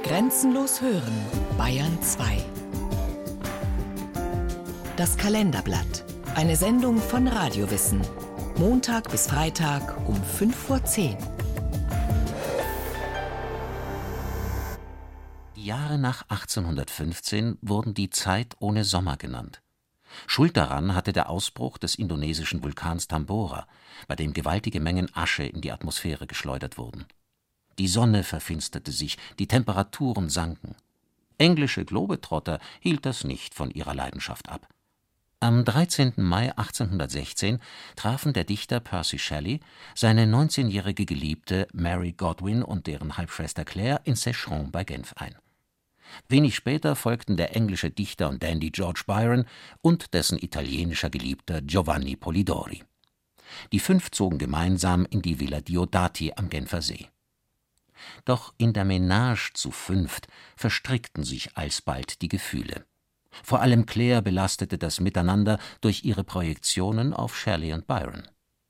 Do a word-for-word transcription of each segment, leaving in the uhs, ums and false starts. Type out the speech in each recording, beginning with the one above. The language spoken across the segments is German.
Grenzenlos hören, Bayern zwei. Das Kalenderblatt. Eine Sendung von Radiowissen. Montag bis Freitag um fünf vor zehn. Die Jahre nach achtzehnhundertfünfzehn wurden die Zeit ohne Sommer genannt. Schuld daran hatte der Ausbruch des indonesischen Vulkans Tambora, bei dem gewaltige Mengen Asche in die Atmosphäre geschleudert wurden. Die Sonne verfinsterte sich, die Temperaturen sanken. Englische Globetrotter hielt das nicht von ihrer Leidenschaft ab. Am dreizehnten Mai achtzehnhundertsechzehn trafen der Dichter Percy Shelley seine neunzehnjährige Geliebte Mary Godwin und deren Halbschwester Claire in Secheron bei Genf ein. Wenig später folgten der englische Dichter und Dandy George Byron und dessen italienischer Geliebter Giovanni Polidori. Die fünf zogen gemeinsam in die Villa Diodati am Genfer See. Doch in der Ménage zu fünft verstrickten sich alsbald die Gefühle. Vor allem Claire belastete das Miteinander durch ihre Projektionen auf Shelley und Byron.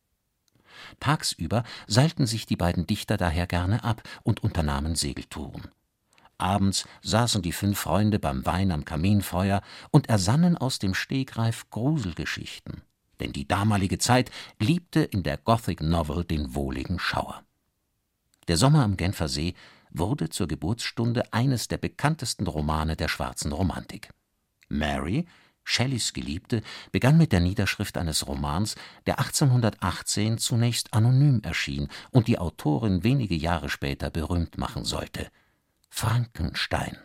Tagsüber seilten sich die beiden Dichter daher gerne ab und unternahmen Segeltouren. Abends saßen die fünf Freunde beim Wein am Kaminfeuer und ersannen aus dem Stegreif Gruselgeschichten, denn die damalige Zeit liebte in der Gothic Novel den wohligen Schauer. Der Sommer am Genfer See wurde zur Geburtsstunde eines der bekanntesten Romane der schwarzen Romantik. Mary, Shelleys Geliebte, begann mit der Niederschrift eines Romans, der achtzehnhundertachtzehn zunächst anonym erschien und die Autorin wenige Jahre später berühmt machen sollte: Frankenstein.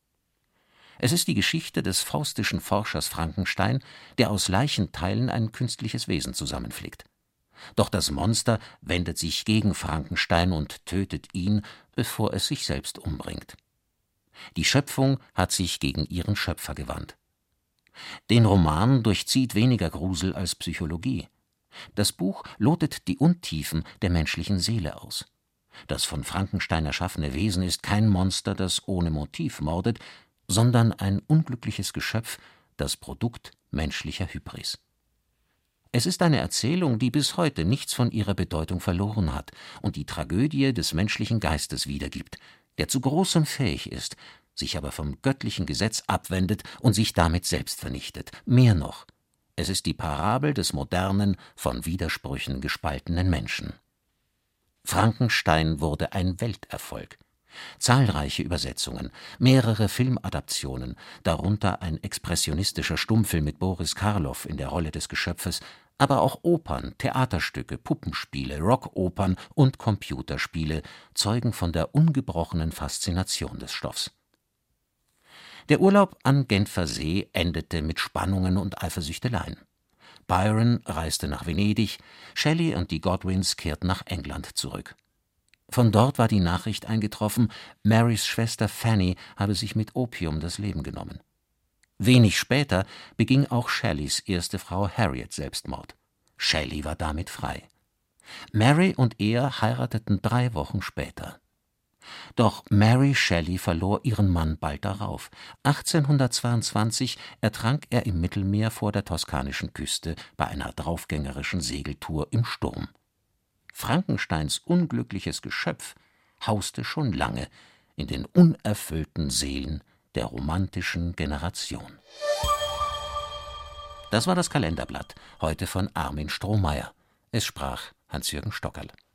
Es ist die Geschichte des faustischen Forschers Frankenstein, der aus Leichenteilen ein künstliches Wesen zusammenflickt. Doch das Monster wendet sich gegen Frankenstein und tötet ihn, bevor es sich selbst umbringt. Die Schöpfung hat sich gegen ihren Schöpfer gewandt. Den Roman durchzieht weniger Grusel als Psychologie. Das Buch lotet die Untiefen der menschlichen Seele aus. Das von Frankenstein erschaffene Wesen ist kein Monster, das ohne Motiv mordet, sondern ein unglückliches Geschöpf, das Produkt menschlicher Hybris. Es ist eine Erzählung, die bis heute nichts von ihrer Bedeutung verloren hat und die Tragödie des menschlichen Geistes wiedergibt, der zu Großem fähig ist, sich aber vom göttlichen Gesetz abwendet und sich damit selbst vernichtet. Mehr noch, es ist die Parabel des modernen, von Widersprüchen gespaltenen Menschen. Frankenstein wurde ein Welterfolg. Zahlreiche Übersetzungen, mehrere Filmadaptionen, darunter ein expressionistischer Stummfilm mit Boris Karloff in der Rolle des Geschöpfes, aber auch Opern, Theaterstücke, Puppenspiele, Rockopern und Computerspiele zeugen von der ungebrochenen Faszination des Stoffs. Der Urlaub am Genfer See endete mit Spannungen und Eifersüchteleien. Byron reiste nach Venedig, Shelley und die Godwins kehrten nach England zurück. Von dort war die Nachricht eingetroffen, Marys Schwester Fanny habe sich mit Opium das Leben genommen. Wenig später beging auch Shelleys erste Frau Harriet Selbstmord. Shelley war damit frei. Mary und er heirateten drei Wochen später. Doch Mary Shelley verlor ihren Mann bald darauf. achtzehnhundertzweiundzwanzig ertrank er im Mittelmeer vor der toskanischen Küste bei einer draufgängerischen Segeltour im Sturm. Frankensteins unglückliches Geschöpf hauste schon lange in den unerfüllten Seelen der romantischen Generation. Das war das Kalenderblatt, heute von Armin Strohmeier. Es sprach Hans-Jürgen Stockerl.